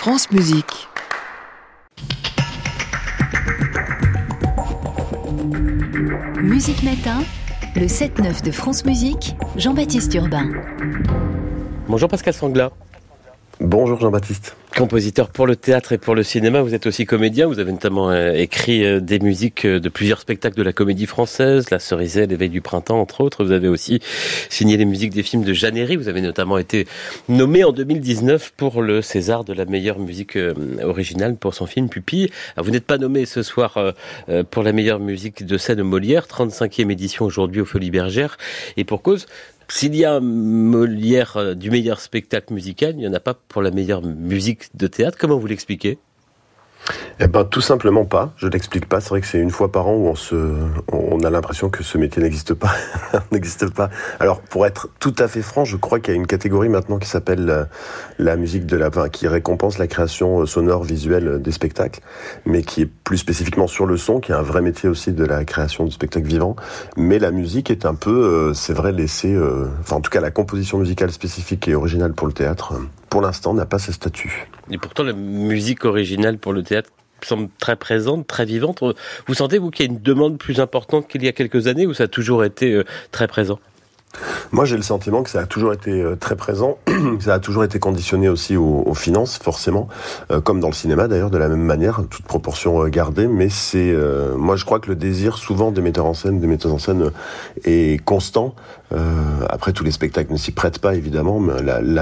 France Musique. Musique Matin, le 7-9 de France Musique, Jean-Baptiste Urbain. Bonjour Pascal Sangla. Bonjour Jean-Baptiste. Compositeur pour le théâtre et pour le cinéma, vous êtes aussi comédien, vous avez notamment écrit des musiques de plusieurs spectacles de la Comédie Française, La Cerisay, L'éveil du printemps entre autres. Vous avez aussi signé les musiques des films de Jeanne Herry, vous avez notamment été nommé en 2019 pour le César de la meilleure musique originale pour son film Pupille. Alors, vous n'êtes pas nommé ce soir pour la meilleure musique de scène Molière, 35e édition aujourd'hui aux Folies Bergères, et pour cause. S'il y a un Molière du meilleur spectacle musical, il n'y en a pas pour la meilleure musique de théâtre. Comment vous l'expliquez ? Eh ben, tout simplement pas. Je l'explique pas. C'est vrai que c'est une fois par an où on a l'impression que ce métier n'existe pas. n'existe pas. Alors, pour être tout à fait franc, je crois qu'il y a une catégorie maintenant qui s'appelle la musique qui récompense la création sonore, visuelle des spectacles, mais qui est plus spécifiquement sur le son, qui est un vrai métier aussi de la création de spectacles vivants. Mais la musique est un peu, c'est vrai, laissée, en tout cas, la composition musicale spécifique et originale pour le théâtre, pour l'instant, n'a pas ce statut. Et pourtant, la musique originale pour le théâtre semble très présente, très vivante. Vous sentez, vous, qu'il y a une demande plus importante qu'il y a quelques années, ou ça a toujours été très présent ? Moi, j'ai le sentiment que ça a toujours été très présent. Ça a toujours été conditionné aussi aux finances, forcément, comme dans le cinéma d'ailleurs, de la même manière, toute proportion gardée. Mais moi, je crois que le désir, souvent des metteurs en scène, des metteuses en scène, est constant. Après, tous les spectacles ne s'y prêtent pas, évidemment, mais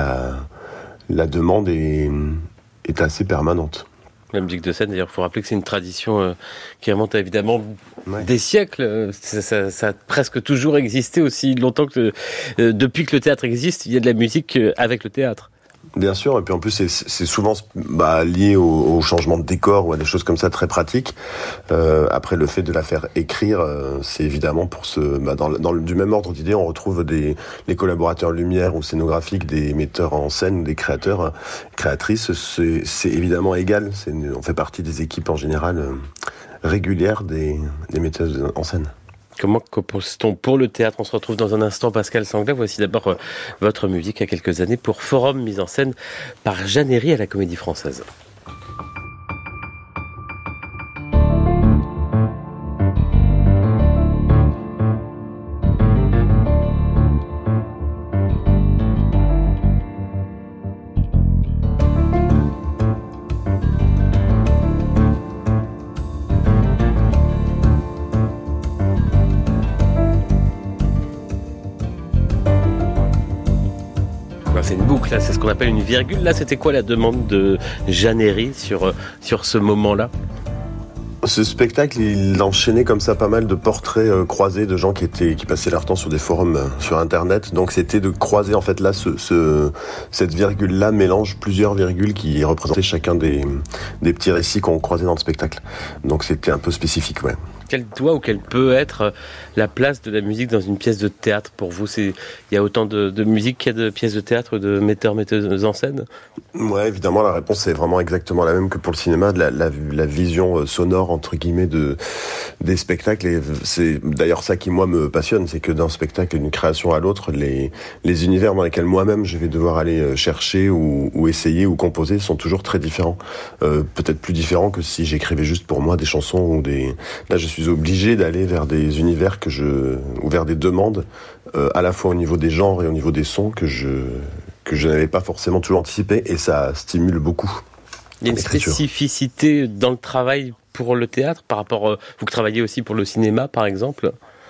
la demande est assez permanente. La musique de scène, d'ailleurs, il faut rappeler que c'est une tradition qui remonte à évidemment des siècles. Ça a presque toujours existé aussi longtemps que depuis que le théâtre existe, il y a de la musique avec le théâtre. Bien sûr, et puis en plus c'est souvent lié au changement de décor ou à des choses comme ça très pratiques. Après, le fait de la faire écrire, c'est évidemment pour du même ordre d'idée, on retrouve les collaborateurs lumière ou scénographiques des metteurs en scène ou des créateurs, créatrices, c'est évidemment égal. On fait partie des équipes en général régulières des metteuses en scène. Comment compose-t-on pour le théâtre ? On se retrouve dans un instant, Pascal Sangla. Voici d'abord votre musique il y a quelques années pour Forum, mise en scène par Jeanne Herry à la Comédie Française. C'est une boucle, là, c'est ce qu'on appelle une virgule. Là, c'était quoi la demande de Jeanne Herry sur ce moment-là ? Ce spectacle, il enchaînait comme ça pas mal de portraits croisés de gens qui passaient leur temps sur des forums sur Internet. Donc c'était de croiser, en fait, là, cette virgule-là mélange plusieurs virgules qui représentaient chacun des petits récits qu'on croisait dans le spectacle. Donc c'était un peu spécifique, ouais. Quelle doit ou quelle peut être la place de la musique dans une pièce de théâtre pour vous ? Il y a autant de musique qu'il y a de pièces de théâtre, de metteuses en scène ? Ouais, évidemment, la réponse est vraiment exactement la même que pour le cinéma, la vision sonore, entre guillemets, des spectacles. Et c'est d'ailleurs ça qui, moi, me passionne, c'est que d'un spectacle, d'une création à l'autre, les univers dans lesquels moi-même je vais devoir aller chercher ou essayer ou composer sont toujours très différents. Peut-être plus différents que si j'écrivais juste pour moi des chansons ou Là, je suis obligé d'aller vers des univers ou vers des demandes, à la fois au niveau des genres et au niveau des sons que je n'avais pas forcément toujours anticipé, et ça stimule beaucoup. Il y a une spécificité dans le travail pour le théâtre par rapport, vous travaillez aussi pour le cinéma par exemple ?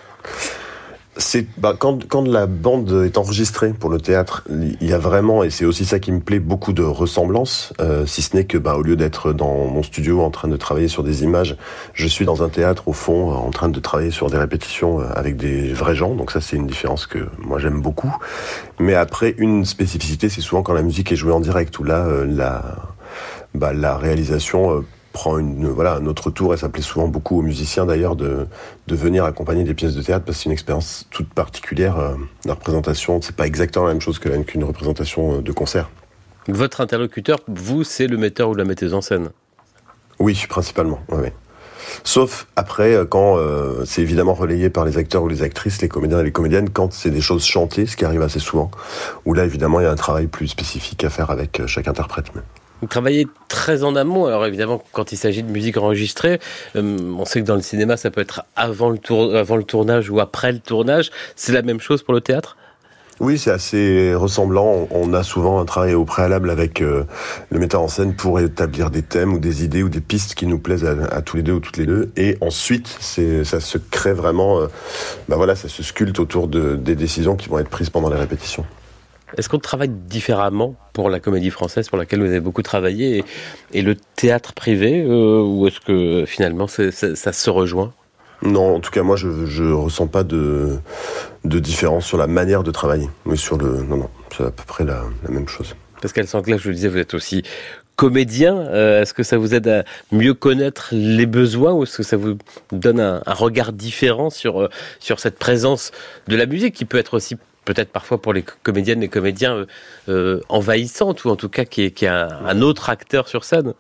Quand la bande est enregistrée pour le théâtre, il y a vraiment, et c'est aussi ça qui me plaît, beaucoup de ressemblances, si ce n'est que au lieu d'être dans mon studio en train de travailler sur des images, je suis dans un théâtre au fond en train de travailler sur des répétitions avec des vrais gens. Donc ça, c'est une différence que moi j'aime beaucoup. Mais après, une spécificité, c'est souvent quand la musique est jouée en direct, où là la réalisation prend un autre tour, et ça plaît souvent beaucoup aux musiciens d'ailleurs de venir accompagner des pièces de théâtre, parce que c'est une expérience toute particulière. La représentation, c'est pas exactement la même chose qu'une représentation de concert. Votre interlocuteur, vous, c'est le metteur ou la metteuse en scène ? Oui, principalement, oui. Sauf après, quand c'est évidemment relayé par les acteurs ou les actrices, les comédiens et les comédiennes, quand c'est des choses chantées, ce qui arrive assez souvent, où là évidemment il y a un travail plus spécifique à faire avec chaque interprète. Vous travaillez très en amont. Alors évidemment, quand il s'agit de musique enregistrée, on sait que dans le cinéma, ça peut être avant le tournage ou après le tournage. C'est la même chose pour le théâtre ? Oui, c'est assez ressemblant. On a souvent un travail au préalable avec le metteur en scène pour établir des thèmes ou des idées ou des pistes qui nous plaisent à tous les deux ou toutes les deux. Et ensuite, ça se crée vraiment, ça se sculpte autour des décisions qui vont être prises pendant les répétitions. Est-ce qu'on travaille différemment pour la Comédie Française, pour laquelle vous avez beaucoup travaillé, et le théâtre privé, ou est-ce que finalement ça se rejoint ? Non, en tout cas, moi, je ressens pas de différence sur la manière de travailler. Mais non, c'est à peu près la même chose. Pascal Sanclès, je le disais, vous êtes aussi comédien. Est-ce que ça vous aide à mieux connaître les besoins, ou est-ce que ça vous donne un regard différent sur cette présence de la musique qui peut être aussi peut-être parfois pour les comédiennes et comédiens envahissante, ou en tout cas qui est un autre acteur sur scène?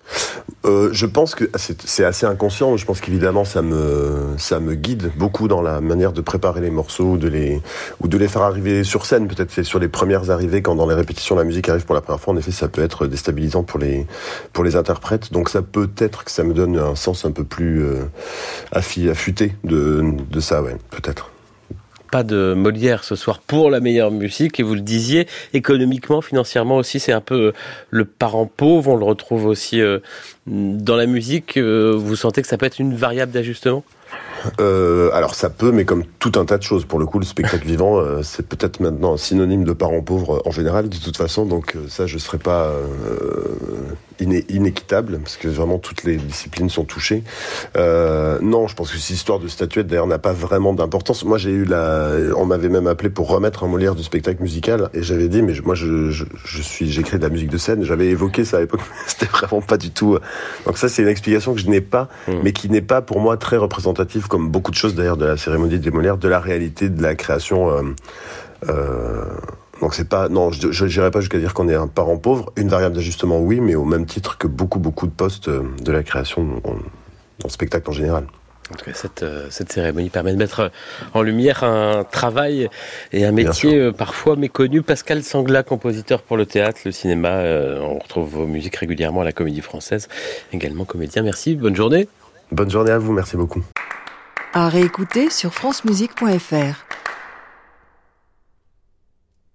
Je pense que c'est assez inconscient. Je pense qu'évidemment ça me guide beaucoup dans la manière de préparer les morceaux, ou de les faire arriver sur scène. Peut-être c'est sur les premières arrivées, quand dans les répétitions la musique arrive pour la première fois. En effet, ça peut être déstabilisant pour les interprètes. Donc ça peut être que ça me donne un sens un peu plus affûté de ça, ouais, peut-être. Pas de Molière ce soir pour la meilleure musique, et vous le disiez, économiquement, financièrement aussi, c'est un peu le parent pauvre. On le retrouve aussi dans la musique. Vous sentez que ça peut être une variable d'ajustement ? Alors ça peut, mais comme tout un tas de choses. Pour le coup, le spectacle vivant, c'est peut-être maintenant un synonyme de parent pauvre en général, de toute façon. Donc ça, je serais pas inéquitable, parce que vraiment toutes les disciplines sont touchées. Non, je pense que cette histoire de statuette, d'ailleurs, n'a pas vraiment d'importance. Moi, on m'avait même appelé pour remettre un Molière du spectacle musical, et j'avais dit, mais moi, j'écris de la musique de scène. J'avais évoqué ça à l'époque, mais c'était vraiment pas du tout. Donc ça, c'est une explication que je n'ai pas, mais qui n'est pas pour moi très représentative, comme beaucoup de choses d'ailleurs de la cérémonie des Molières, de la réalité de la création. Donc c'est pas, non, je n'irai pas jusqu'à dire qu'on est un parent pauvre. Une variable d'ajustement, oui, mais au même titre que beaucoup de postes de la création dans le spectacle en général. En tout cas, cette cérémonie permet de mettre en lumière un travail et un métier parfois méconnu. Pascal Sangla, compositeur pour le théâtre, le cinéma. On retrouve vos musiques régulièrement à la Comédie Française. Également comédien. Merci, bonne journée. Bonne journée à vous, merci beaucoup. À réécouter sur francemusique.fr.